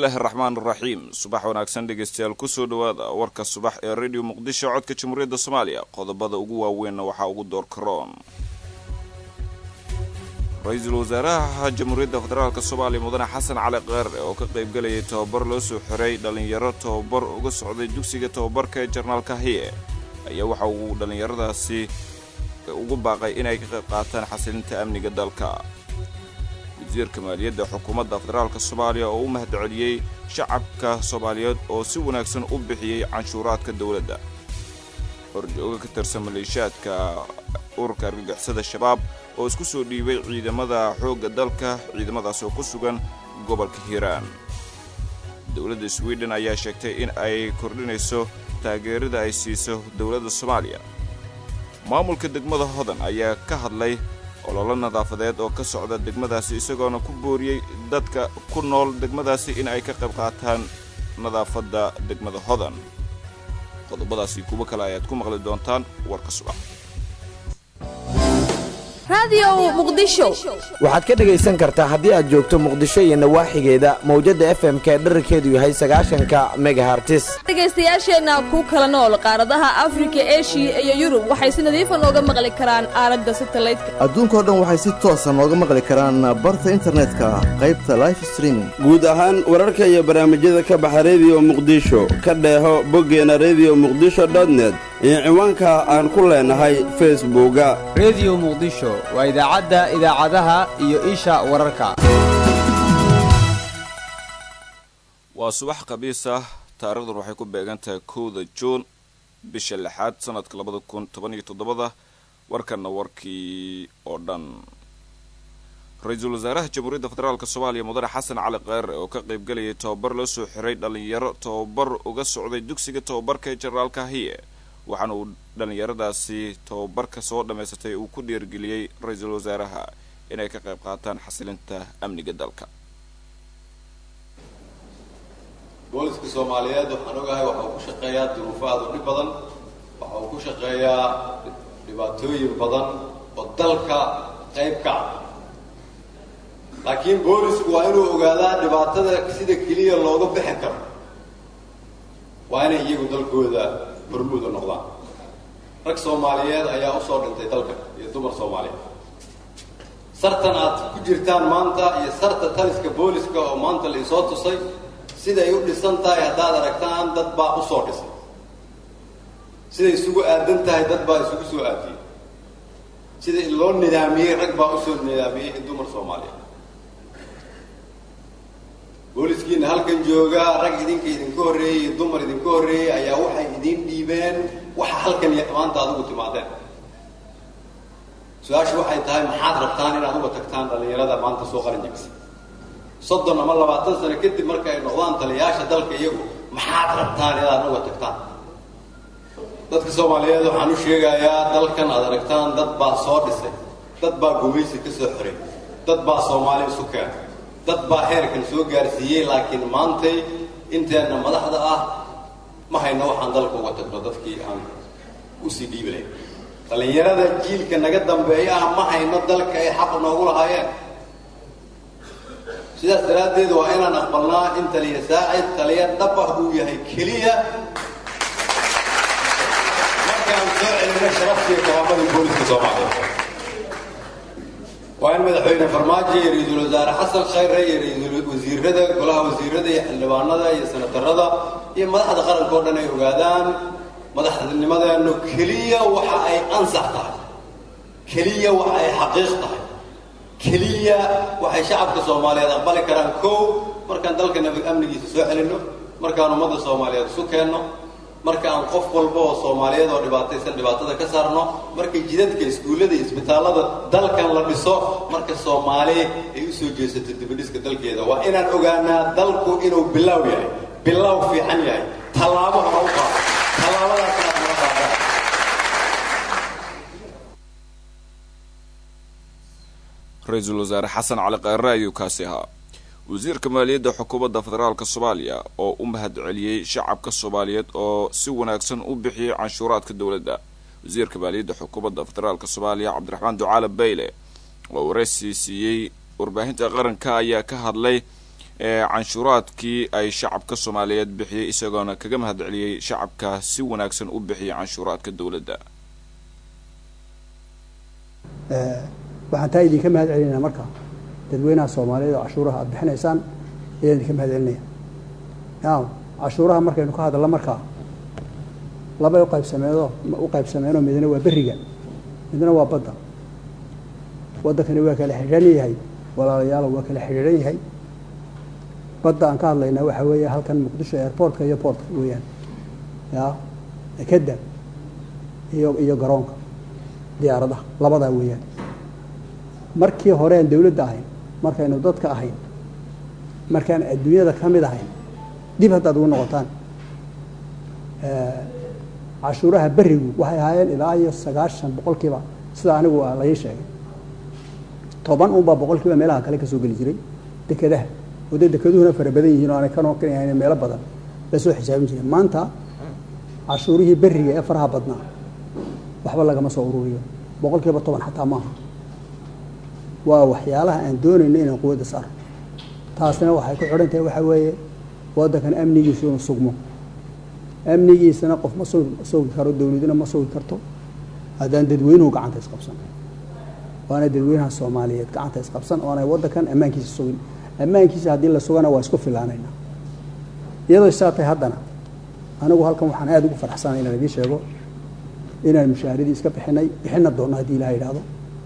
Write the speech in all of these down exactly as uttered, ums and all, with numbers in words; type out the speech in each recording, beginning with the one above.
الله الرحمن الرحيم صباح wanaagsan dhageystayaal ku soo dhawaada warka subax ee radio muqdisho codka jamhuuriyadda Soomaaliya qodobada ugu waaweyn waxa ugu door karoon Ra'iisul Wasaaraha Jamhuuriyadda Federaalka Soomaaliya Mudane Xasan Cali Qeere oo ka qayb galay tababar loo soo xiray dhalinyaro tababar uga socday dugsiga tababarka ee Jarnaalka Hiye ayaa waxa uu dhalinyaradaasi ugu baaqay inay ka qayb qaataan xasilinta amniga dalka wasiirka maaliyadda xukuumadda federaalka Soomaaliya oo u mahadceliyay shacabka Soomaaliyeed oo si wanaagsan u bixiyay canshuuraadka dawladda horjooga ka tirsan maleeshiyaadka ururka argagixisada shabaab oo isku soo dhiibay ciidamada xoogga dalka ciidamadaas oo ku sugan gobolka Hiiraan dawladda Sweden ayaa sheegtay in ay kordhinayso taageerada ay siiso dawladda Soomaaliya maamulka degmada Hodan ayaa ka hadlay olole nadaafadeed oo ka socda degmadaasi isagoona ku booriyay dadka ku nool degmadaasi in ay ka qayb qaataan nadaafadda degmada Hodan qodobadaasi kuwa kale ayaad ku maqli doontaan warka subax radio muqdisho waxaad ka dhageysan kartaa haddii aad joogto muqdisho iyo nawaaxigeeda mawjada F M ka dhererkeedu yahay sagaashan megahertz dhageystayaasheena ku kala nool qaaradaha Afrika Asia iyo Yurub waxay si nadiif ah nooga maqli karaan aalada satellite-ka adduunka oo dhan waxay si toos ah nooga maqli karaan barta internetka qaybta live streaming guud ahaan wararka iyo barnaamijyada ka baxa radio muqdisho ka dheeho boggeena radio muqdisho dot net iyo ciwaanka aan ku leenahay facebooka radio muqdisho waa idaacadda idaacadaha iyo isha wararka waa subax qabiis ah taariikhdu waxay ku beegan tahay kowda Juun bisha lixaad sanadka laba kun toban iyo toddoba warkana warkii oo dhan Ra'iisul Wasaaraha Jamhuuriyadda Federaalka Soomaaliya Mudane Xasan Cali Qeere oo ka qayb galay tababar loo soo xiray dhalinyaro tababar uga socday dugsiga tababarka ee Jarnaalka Hiye waxaana uu dhalinyaradaasi tababarka soo dhameysatay uu ku dhiirgeliyay Ra'iisul Wasaaraha inay ka qayb qaataan xasilinta amniga dalka booliska Soomaaliyeed waxaan ogahay waxa uu ku shaqeeyaa duruufaad dhib badan waxa uu ku shaqeeyaa dhibaatooyin badan oo dalka qayb ka ah laakiin boolisku waa inuu ogaadaa dhibaatada sida kaliya looga bixin karo waa inay iyagu dalkooda hormuud u noqdaan rag Soomaaliyeed ayaa u soo dhintay dalka iyo dumar Soomaaliyeed sartan aad ku jirtaan maanta iyo sarta taliska booliska oo maanta la soo tusay sida ay u dhisan tahay haddaad aragtaan dad baa u soo dhisay sida isugu aadan tahay dad baa isugu soo aadiyay sida loo nidaamiyay rag baa u soo nidaamiyay dumar Soomaaliyeed booliskiina halkan jooga rag idinka idinka horeeyay dumar idinka horeeyay ayaa waxay idin dhiibeen waxa halkan maanta aad ugu timaadeen su'aashu waxay tahay maxaad rabtaan inaad uga tagtaan dhalinyarada maanta soo qaran jibisay soddon ama labaatan sano kadib marka ay noqdaan taliyaasha dalka iyagu maxaad rabtaan inaad uga tagtaan dadka Soomaaliyeed waxaan u sheegayaa dalkan aad aragtaan dad baa soo dhisay dad baa gumaysi ka soo xiray dad baa Soomaali isu keenay dad baa heerkan soo gaarsiiyay laakiin maantay inteena madaxda ah ma hayno waxaan dalka uga tagno dadkii aan u sii dhiibay dhalinyarada jiilka naga dambeeya ma hayno dalka ay xaq noogu lahaayeen sidaas daraadeed waa inaan aqbalnaa in taliya saacid taliya dhab ah uu yahay kaliya markaan soo celino sharaftii karaamada booliska Soomaaliyeed waa in madaxweyne farmaajo iyo ra'iisul wasaare xasan khayre iyo ra'iisul wasiirada golaha wasiirada iyo xildhibaanada iyo senatarada iyo madaxda qaranka oo dhan ay ogaadaan madaxnimadeenu kaliya waxa ay ansax tahay kaliya waxa ay xaqiiq tahay kaliya waxay shacabka Soomaaliyeed aqbali karaan koow markaan dalka amnigiisa soo celino markaan ummadda Soomaaliyeed isu keenno markaan qof walba oo Soomaaliyeed oo dhibaataysan dhibaatada ka saarno markay jidadka iskuulada iyo isbitaalada dalkan la dhiso marka Soomaali ay u soo jeesato dibadhiska dalkeeda waa inaan ogaanaa dalku inuu bilaaw yahay bilaaw fiican yahay talaabo ha u qaado talaabadaas aad ma qaadaan Ra'iisul Wasaare Xasan Cali Qeere ayuu kaasi ahaa wasiirka maaliyadda xukuumadda federaalka Soomaaliya oo u mahadceliyay shacabka Soomaaliyeed oo si wanaagsan u bixiyay canshuuraadka dawladda wasiirka maaliyadda xukuumadda federaalka Soomaaliya Cabdiraxmaan Ducaale Bayle oo wareysi siiyay warbaahinta qaranka ayaa ka hadlay ee canshuuraadkii ay shacabka Soomaaliyeed bixiyay isagoona kaga mahadceliyay shacabka si wanaagsan u bixiyay canshuuraadka dawladda ee waxaan taa idinka mahadcelinaa marka dadweynaha Soomaaliyeed oo cashuuraha aad bixinaysaan ayaan idinka mahadcelinaya yaa cashuuraha markaynu ka hadalno marka laba u qaybsameedo u qaybsameeno midna waa bariga midna waa badda waddankani waa kala xiriiran yahay walaalayaal waa kala xiriiran yahay badda aan ka hadlaynaa waxa weeye halkan Muqdisho airportka iyo portka weeyaan yaa ekada iyo iyo garoonka diyaaradaha labada weeyaan markii hore aan dawladda ahayn markaynu dadka ahayn markaan adduunyada ka mid ahayn dib hadda ugu noqotaan ee cashuuraha barigu waxay ahaayeen ilaa iyo sagaashan boqolkiiba sida anigu la ii sheegay toban uba boqolkiiba meelaha kale ka soo gali jiray dekadaha wada dekeduhuna fara badan yihiin oo aanay ka noqon yahay meelo badan la soo xisaabin jiray maanta cashuurihii bariga ee faraha badnaa waxba laga ma soo ururiyo boqolkiiba toban xataa maaha waa waxyaalaha aan doonayno inaan quwada saar taasna waxay ku xidhan tahay waxa weeye waddankan amnigiisu inuu sugmo amnigiisana qof ma soo sugi karo dawladuna ma sugi karto haddaan dadweynuhu gacanta isqabsan waana dadweynaha Soomaaliyeed gacanta isqabsan oo aanay waddankan ammaankiisa sugin ammaankiisa haddii la sugana waa isku filaanaynaa iyadoo saatay haddana anigu halkan waxaan aad ugu faraxsanahay inaan idin sheego inaan mushaaradii iska bixinay bixina doona haddii Ilaahay yiraahdo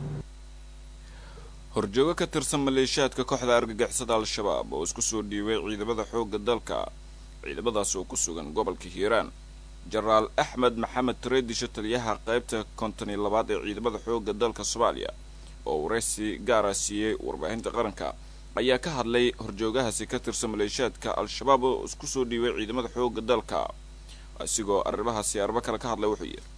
horjooga ka tirsan maleeshiyaadka kooxda argagixisada al-shabaab oo isku soo dhiibay ciidamada xoogga dalka ciidamadaas oo ku sugan gobolka Hiiraan Generaal Axmed Maxamed Treedisho taliyaha qaybta konton iyo labaad ee ciidamada xoogga dalka Soomaaliya oo waraysi gaar ah siiyay warbaahinta qaranka ayaa ka hadlay horjoogahaasi ka tirsan maleeshiyaadka al-shabaab oo isku soo dhiibay ciidamada xoogga dalka asigoo arrimahaasi arba kale ka hadlay wuxuu yiri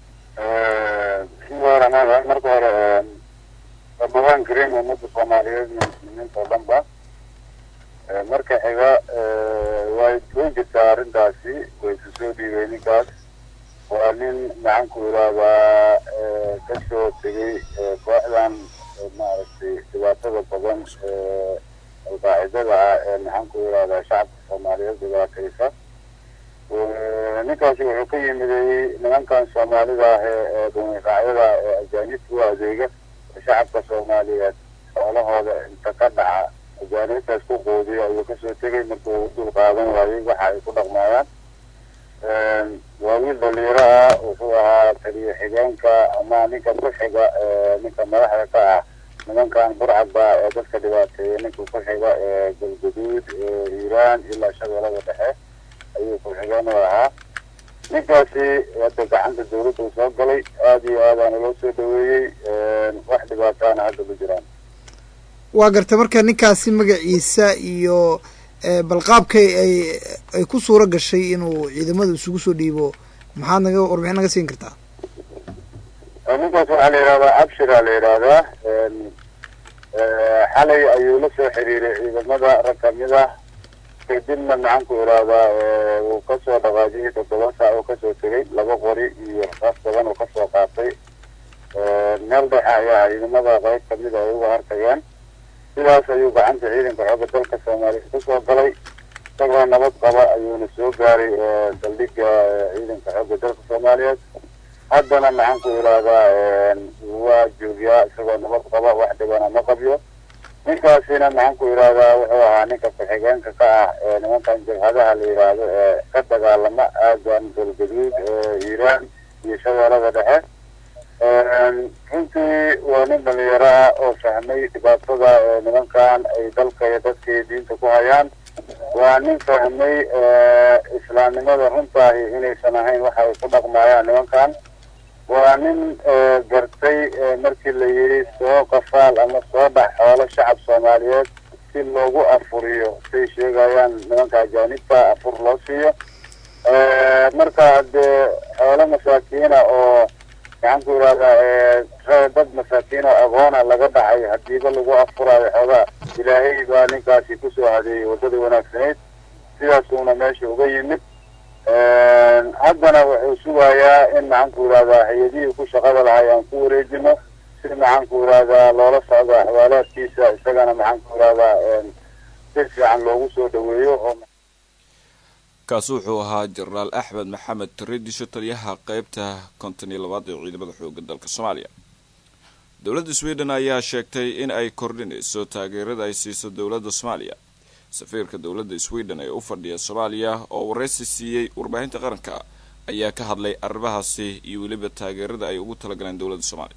ee marka hore Ramadan Kareem oo muddo Soomaaliyeed muslimiinta oo dhanba marka xiga way joogta arrintaasi way soo dhiibay ninkaas waa nin gacan ku yiraahdaa ka soo tegay kooxdan maaragtay dhibaatada badan ee alqaacidada ee gacan ku yiraahdaa shacabka Soomaaliyeed dhibaataysa ninkaas wuxuu ka yimid nimankan Soomaalida ah ee dhinacyada ee ajaanibta u adeega shacabka Soomaaliyeed xoolahooda inta ka dhaca ajaanibtaas ku qoodiya ayuu ka soo tegay markuu u dul qaadan waayay waxa ay ku dhaqmayaan waa wiil dhalinyaro ah wuxuu ahaa taliye xigeenka ama ninka ku xiga ninka madaxda ka ah nimankan burcadba ee dadka dhibaateeya ninka ku xiga ee galguduud ee Hiiraan ilaa Shabeellada Dhexe ayuu ku xigeen u ahaa ninkaasi hadda gacanta dawladda soo galay aad iyo aad aan loo soo dhaweeyay wax dhibaatana hadda ma jiraan waa gartay marka ninkaasi magaciisa iyo balqaabkay ay ay ku suura gashay inuu ciidamada isugu soo dhiibo maxaad naga warbixin naga siin kartaa ninkaas waxaa la yidhahdaa abshira la yidhahdaa xalay ayuu la soo xiriiray ciidamada rag kamid ah kadibna maxaan ku yidhahdaa uu kasoo dhaqaajiyay toddoba saac oo kasoo tegay laba qori iyo rasaas badan oo kasoo qaatay meel dhexe ayaa ciidamada qayb kamid ay uga hartayeen sidaas ayuu gacanta ciidanka xoogga dalka Soomaaliya kusoo galay isagoo nabad qaba ayuuna soo gaaray saldhigga ciidanka xoogga dalka Soomaaliyeed haddana maxaan ku yidhahdaa waa joogaa isagoo nabad qaba wax dhibana ma qabyo ninkaasina maxaan ku yidhahdaa wuxuu ahaa ninka ku-xigeenka ka ah ee nimankan jabhadaha la yidhaahdo ee ka dagaalama aagan galgaduud ee Hiiraan iyo Shabeellada Dhexe runtii waa nin dhalinyaro ah oo fahmay dhibaatada ee nimankan ay dalka iyo dadka iyo diinta ku hayaan waa nin fahmay islaamnimada runtaahi inaysan ahayn waxa ay ku dhaqmayaan nimankan waa nin gartay markii la yidhi soo qafaal ama soo dhax xoolo shacab Soomaaliyeed si loogu afuriyo say sheegayaan nimanka ajaanibta afur loo siiyo marka dee xoolo masaakiina oo maxaan ku yidhahdaa dad masaakiin oo agoona laga dhacay hadiiba lagu afurayo xoogaa ilaahay baa ninkaasi kusoo hadeeyey waddada wanaagsaneyd sidaasuuna meesha uga yimid haddana wuxuu sugayaa in maxaan ku yidhahdaa hay-adihii ku shaqada lahay aan ku wareejino si maxaan ku yidhahdaa loola socdo axwaalaadkiisa isagana maxaan ku yidhahdaa si fiican loogu soo dhaweeyo oo kaasi wuxuu ahaa jenaraal axmed maxamed tareedisho taliyaha qaybta konton iyo labaad ee ciidamada xoogga dalka soomaaliya. dowladda sweden ayaa sheegtay in ay kordhinayso taageerada ay siiso dowladda soomaaliya. safiirka dowladda sweden ee u fadhiya soomaaliya oo wareysi siiyey warbaahinta qaranka ayaa ka hadlay arrimahaasi iyo weliba taageerada ay ugu talagaleen dowladda soomaaliya.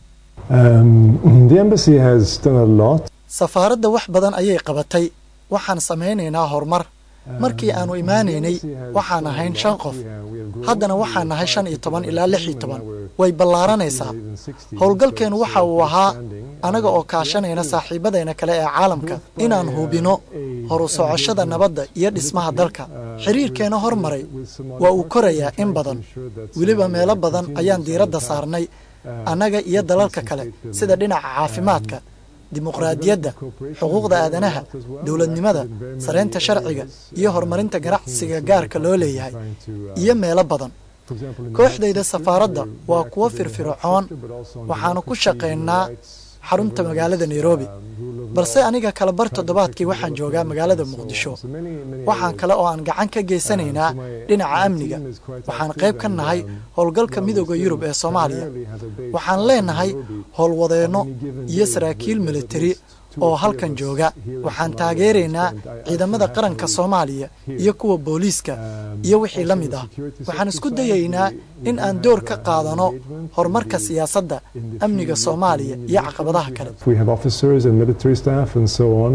safaaradda wax badan ayay qabatay. waxaan samaynaynaa horumar. markii aanu imaanaynay waxaan ahayn shan qof, haddana waxaan nahay shan iyo toban ilaa lix iyo toban. way ballaaranaysaa. howlgalkeennu waxa uu ahaa anaga oo kaashanayna saaxiibadayna kale ee caalamka inaan hubino horu socoshada nabadda iyo dhismaha dalka. xiriirkeena hormaray waa uu korayaa in badan. weliba meelo badan ayaan diiradda saarnay annaga iyo dalalka kale sida dhinaca caafimaadka, dimuqraadiyadda, xuquuqda aadanaha, dowladnimada, sareynta sharciga iyo horumarinta ganacsiga gaarka loo leeyahay iyo meelo badan. kooxdayda safaaradda waa kuwo firfircoon. waxaanu ku shaqaynaa xarunta magaalada Nairobi, balse aniga kala bar toddobaadkii waxaan joogaa magaalada Muqdisho. waxaan kale oo aan gacan ka geysanaynaa dhinaca amniga. waxaan qayb ka nahay howlgalka midowga Yurub ee Soomaaliya. waxaan leenahay howlwadeenno iyo saraakiil militari oo halkan jooga. waxaan taageeraynaa ciidamada qaranka Soomaaliya iyo kuwa booliiska iyo wixii la mid ah. waxaan isku dayaynaa in aan door ka qaadano horumarka siyaasadda, amniga Soomaaliya iyo caqabadaha kale. We have officers and military staff and so on.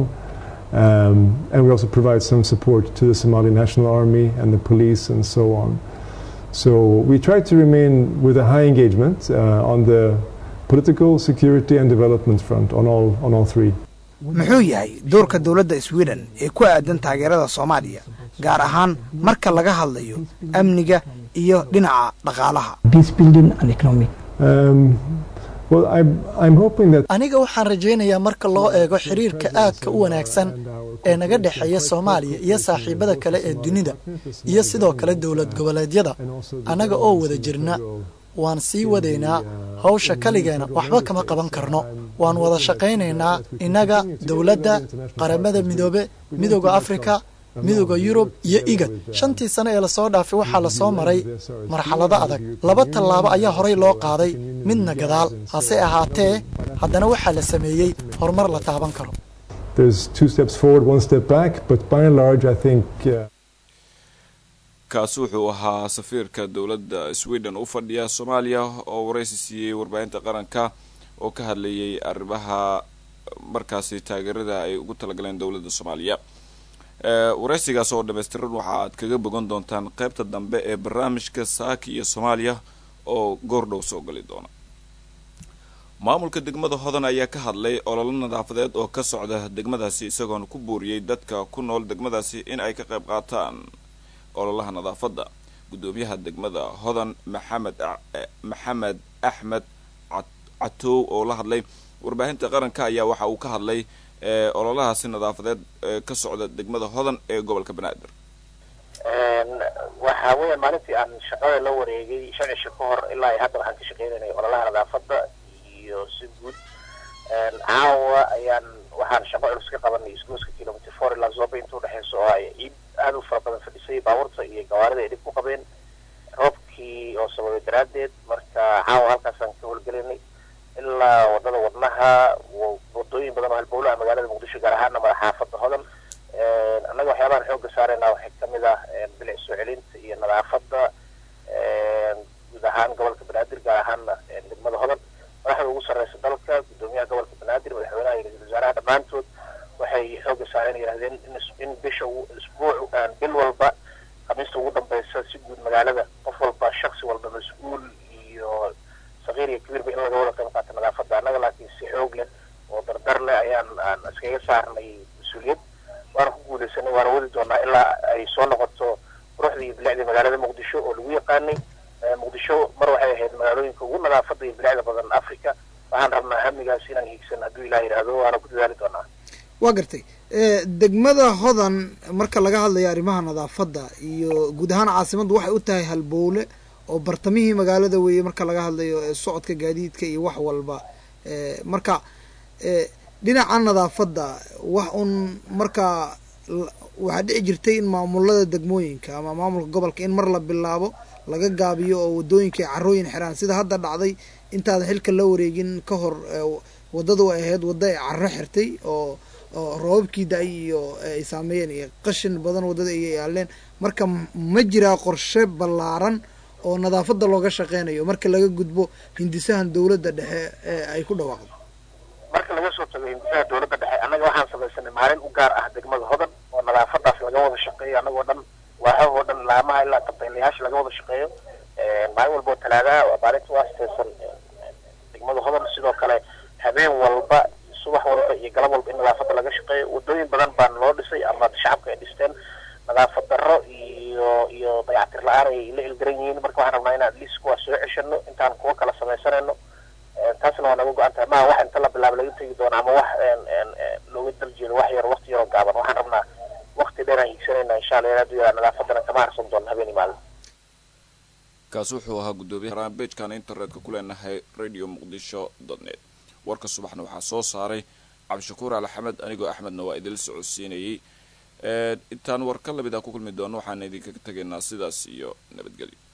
Um, and we also provide some support to the Somali National Army and the police and so on. So we try to remain with a high engagement uh, on the political, security and development front on all on all three. muxuu yahay doorka dowladda Sweden ee ku aadan taageerada Soomaaliya gaar ahaan marka laga hadlayo amniga iyo dhinaca dhaqaalaha? Peace building and economic. Um, well, I'm, I'm hoping that aniga waxaan rajaynayaa marka loo eego xiriirka aadka u wanaagsan ee naga dhexeeya Soomaaliya iyo saaxiibada kale ee dunida iyo sidoo kale dowlad goboleedyada anaga oo wada jirna waan sii wadaynaa hawsha kaligeena waxba kama qaban karno. waan wada shaqaynaynaa inaga dowladda, qaramada midoobe, midowga Afrika, midowga Yurub iyo igad. shantii sano ee la soo dhaafay waxaa la soo maray marxalado adag. laba tallaabo ayaa horay loo qaaday, midna gadaal. hase ahaatee haddana waxaa la sameeyey horumar la taaban karo. There's two steps forward, one step back, but by and large I think uh... kaasi wuxuu ahaa safiirka dowladda Sweden u fadhiya Soomaaliya oo wareysi siiyey warbaahinta qaranka oo ka hadlayay arrimaha markaasi taageerada ay ugu talagaleen dowladda Soomaaliya. ee wareysigaas oo dhameystiran waxa aad kaga bogan doontaan qaybta dambe ee barnaamijka Saaki iyo Soomaaliya oo goordhow soo gali doona. maamulka degmada Hodan ayaa ka hadlay olole nadaafadeed oo ka socda degmadaasi isagoon ku buuriyay dadka ku nool degmadaasi in ay ka qayb qaataan ololaha nadaafadda. gudoomiyaha degmada Hodan Maxamed Maxamed Axmed Catow oo la hadlay warbaahinta qaranka ayaa waxa uu ka hadlay ee ololahaasi nadaafadeed ka socda degmada Hodan ee gobolka Banaadir. een waxa weeye maalintii aan shaqada la wareegay shan cisho ka hor ilaa hadda waxaan ka shaqeynay ololaha nadaafadda iyo si guud. een caawa ayaan waxaan shaqo culus ka qabanay isgoyska kilometer four ilaa Zobe inta u dhaxayso oo ay ciid aad u fara badan fadhisay baabuurta iyo gawaarida ay dib ku qabeen roobkii oo sababay daraadeed. marka caawa halkaasaan ka howlgelinay ilaa wadada wadnaha wadooyin badan oo halbowlaha magaalada Muqdisho gaar ahaan madaxaafadda Hodan. een annaga waxyaabahan xoogga saarayna waxay kamid ah bilic soo celinta iyo nadaafadda een guud ahaan gobolka Banaadir gaar ahaan degmada Hodan. madaxda ugu sarreysa dalka, gudoomiyaha gobolka Banaadir, madaxweynaha iyo ra'iisul wasaaraha dhammaantood waxay xoogga saareen yiraahdeen in bisha isbuuc aan bil walba khamiista ugu dambeysa si guud magaalada qof walba shakhsi walba mas'uul iyo saqiir iyo kabiir in laga wada qayb qaato nadaafadda. annaga laakiin si xoog leh oo dardar leh ayaan aan iskaga saarnay mas'uuliyad. waan ku guuleysanay, waan wadi doonaa ilaa ay soo noqoto quruxda iyo bilicda magaalada Muqdisho oo lagu yaqaanay. Muqdisho mar waxay ahayd magaalooyinka ugu nadaafadda iyo bilicda badan Afrika. waxaan rabnaa hamigaas inaan hiigsan hadduu Ilaahay yiraahdo, waana ku dadaali doonaa. waa gartay degmada Hodan marka laga hadlayo arrimaha nadaafadda iyo guud ahaan caasimaddu waxay u tahay halbowle oo bartamihii magaalada weeye marka laga hadlayo socodka gaadiidka iyo wax walba. marka dhinaca nadaafadda wax un markaa waxaa dhici jirtay in maamulada degmooyinka ama maamulka gobolka in mar la bilaabo laga gaabiyo oo wadooyinka ay carooyin xiraan sida hadda dhacday intaada xilka la wareegin ka hor wadada ay ahayd wadda ay carro xirtay oo oo roobabkii da-ay iyo ay saameeyeen iyo qashin badan wadada ay yaaleen marka ma jiraa qorshe ballaaran oo nadaafadda looga shaqeynayo marka laga gudbo hindisahan dowladda dhexe ee ay ku dhawaaqdo marka laga soo tago hindisaha dowladda dhexe annaga waxaan samaysanay maalin u gaar ah degmada hodan oo nadaafadaas laga wada shaqeeyo annagoo dhan waaxahoo dhan laamaha ilaa tabeylayaasha laga wada shaqeeyo maalin walba oo talaadaha waa maalinta u aasteysan degmada hodan sidoo kale habeen walba subax walba iyo galab walba in nadaafadda laga shaqeeyo wadooyin badan baan loo dhisay ama shacabka ay dhisteen nadaafad darro iyo iyo dayactir la-aan ay la ildaran yihiin marka waxaan rabnaa inaan liis kuwaa soo ceshano intaan kuwa kala samaysanayno taasna waa naga go-an tahay maa wax inta la bilaabo laga tegi doono ama wax looga daljeedo wax yar waqti yaroo gaaban waxaan rabnaa waqti dheer aan hiigsanayna insha allah inaad yaraa nadaafadana kama harsan doono habeen iyo maalin kaas wuxuu ahaa guddoomiyaha beejkan internetka ku leenahay radio muqdisho dot net warka subaxna waxaa soo saaray cabdishakuur alxamed anigoo axmedna waa idil socodsiinayay intaan war ka lamid ah ku kulmi doono waxaan idinkaga tegaynaa sidaas iyo nabadgelyo